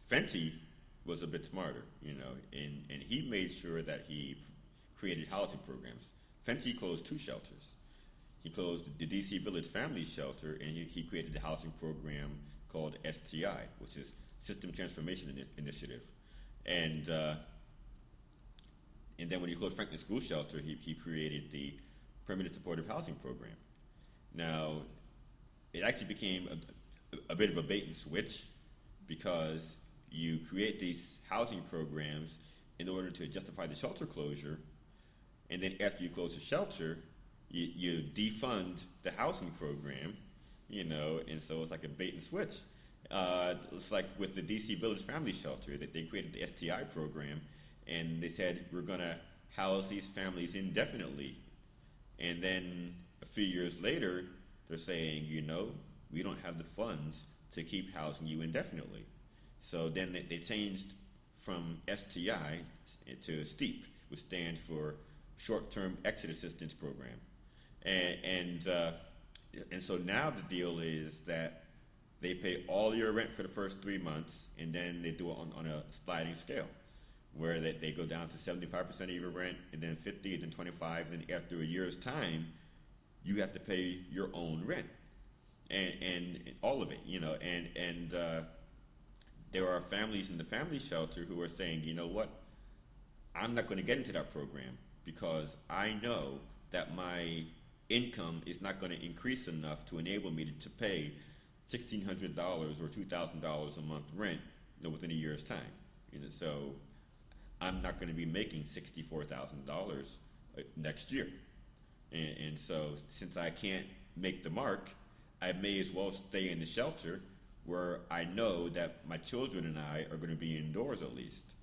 Fenty was a bit smarter, and he made sure that he created housing programs. Fenty closed two shelters. He closed the DC Village Family Shelter, and he created a housing program called STI, which is System Transformation Initiative. And and then when he closed Franklin School Shelter, he created the Permanent Supportive Housing Program. Now, it actually became a bit of a bait and switch because you create these housing programs in order to justify the shelter closure, and then after you close the shelter, you defund the housing program, and so it's like a bait and switch. It's like with the DC Village Family Shelter that they created the STI program, and they said we're going to house these families indefinitely, and then a few years later they're saying, we don't have the funds to keep housing you indefinitely. So then they changed from STI to STEEP, which stands for Short-Term Exit Assistance Program. And so now the deal is that they pay all your rent for the first 3 months, and then they do it on a sliding scale, where they go down to 75% of your rent, and then 50, and then 25, and then after a year's time, you have to pay your own rent, and all of it, and there are families in the family shelter who are saying, you know what, I'm not going to get into that program because I know that my income is not going to increase enough to enable me to pay $1,600 or $2,000 a month rent within a year's time. So I'm not going to be making $64,000 next year. And so since I can't make the mark, I may as well stay in the shelter where I know that my children and I are going to be indoors at least.